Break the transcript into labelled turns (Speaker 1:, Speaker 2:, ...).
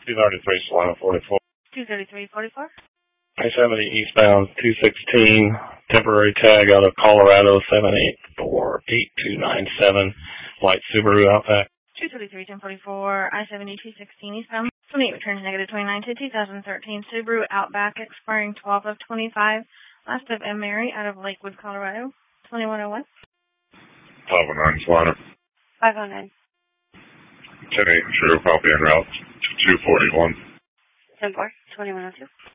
Speaker 1: 233 Solano 44.
Speaker 2: 23344.
Speaker 1: I-70 eastbound 216, temporary tag out of Colorado 7848297, white Subaru Outback.
Speaker 2: 233-1044, I-70 216 eastbound. 28 returns negative 29 to 2013 Subaru Outback expiring 12 of 25. Last of M. Mary out of Lakewood, Colorado. 2101.
Speaker 3: 509 Solano.
Speaker 2: 509.
Speaker 3: 10-8 True, copy en route to 241.
Speaker 2: 10-4, 2102.